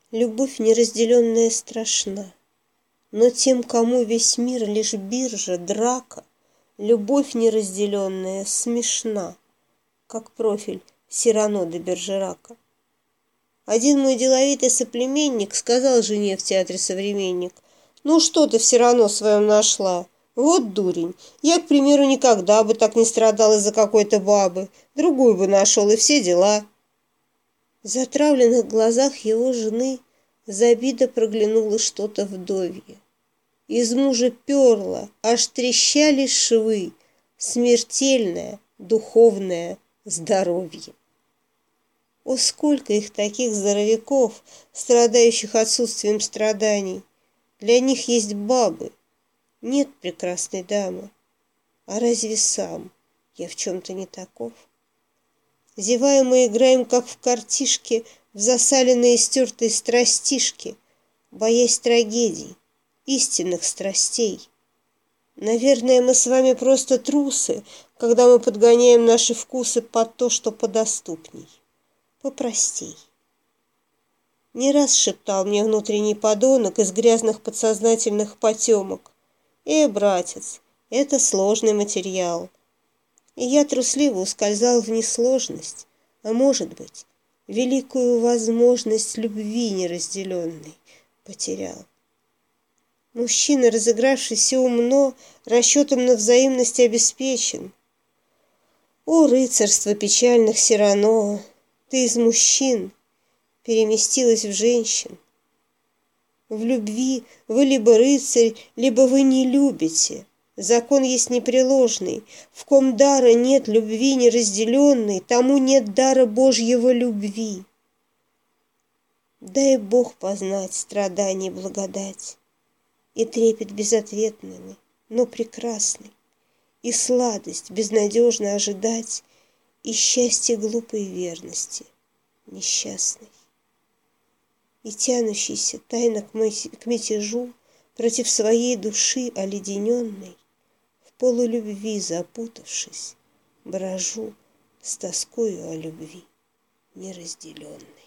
Любовь неразделенная страшна, но тем, кому весь мир лишь биржа, драка, любовь неразделенная смешна, как профиль Сирано де Бержерака. Один мой деловитый соплеменник сказал жене в театре «Современник»: «Ну что ты все равно своем нашла? Вот дурень, я, к примеру, никогда бы так не страдал из-за какой-то бабы, другую бы нашел и все дела». В затравленных глазах его жены забида проглянуло что-то вдовье. Из мужа перло, аж трещали швы, смертельное духовное здоровье. О, сколько их таких здоровяков, страдающих отсутствием страданий! Для них есть бабы, нет прекрасной дамы. А разве сам я в чем-то не таков? Зевая, мы играем, как в картишке, в засаленные стертые страстишки, боясь трагедий, истинных страстей. Наверное, мы с вами просто трусы, когда мы подгоняем наши вкусы под то, что подоступней, попростей. Не раз шептал мне внутренний подонок из грязных подсознательных потемок: братец, это сложный материал». И я трусливо ускользал в несложность, а может быть, великую возможность любви неразделенной потерял. Мужчина, разыгравшийся умно, расчетом на взаимность обеспечен. О, рыцарство печальных Сирано, ты из мужчин переместилась в женщин. В любви вы либо рыцарь, либо вы не любите. Закон есть непреложный. В ком дара нет любви неразделенной, тому нет дара Божьего любви. Дай Бог познать страданий благодать, и трепет безответный, но прекрасный, и сладость безнадежно ожидать, и счастье глупой верности несчастной. И тянущийся тайно к мятежу против своей души оледененной, в полулюбви запутавшись, брожу с тоскою о любви неразделенной.